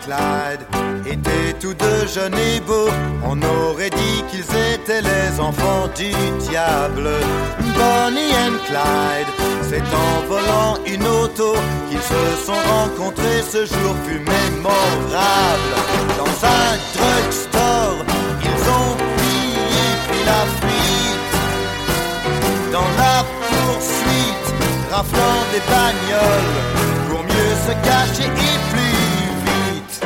Clyde étaient tous deux jeunes et beaux. On aurait dit qu'ils étaient les enfants du diable. Bonnie and Clyde, c'est en volant une auto qu'ils se sont rencontrés. Ce jour fut mémorable. Dans un drugstore, ils ont pris la fuite. Dans la poursuite, raflant des bagnoles pour mieux se cacher et plus vite.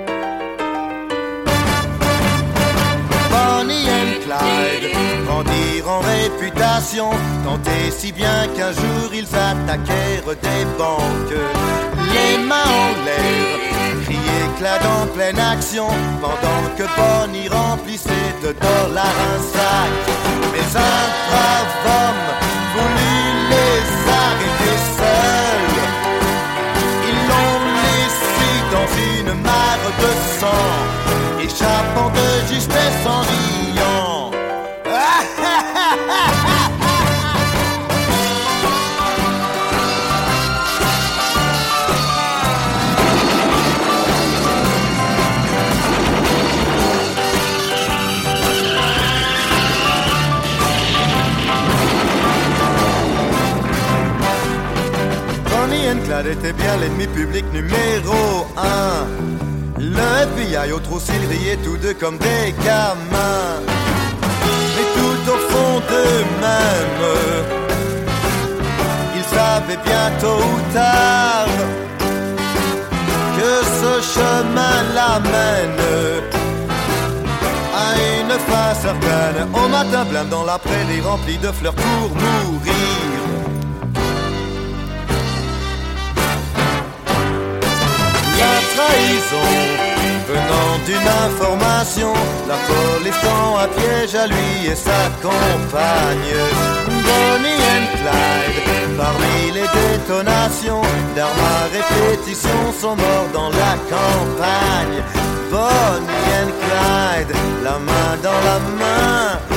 Bonnie and Clyde grandirent en réputation, tant et si bien qu'un jour ils attaquèrent des banques. Les mains en l'air, criait Clyde en pleine action, pendant que Bonnie remplissait de dollars un sac. Mais un brave homme voulut les arrêter seuls. Ils l'ont laissé dans une mare de sang, échappant de justesse en riant. Bonnie and Clyde était bien l'ennemi public numéro 1. Le FBI au trou s'ils riaient tous deux comme des gamins. Mais tout au fond d'eux-mêmes, ils savaient bien tôt ou tard que ce chemin l'amène à une fin certaine. Au matin blême dans la prairie remplie de fleurs pour mourir. La trahison venant d'une information, la police tend un piège à lui et sa compagne. Bonnie and Clyde, parmi les détonations d'armes à répétition, sont morts dans la campagne. Bonnie and Clyde, la main dans la main,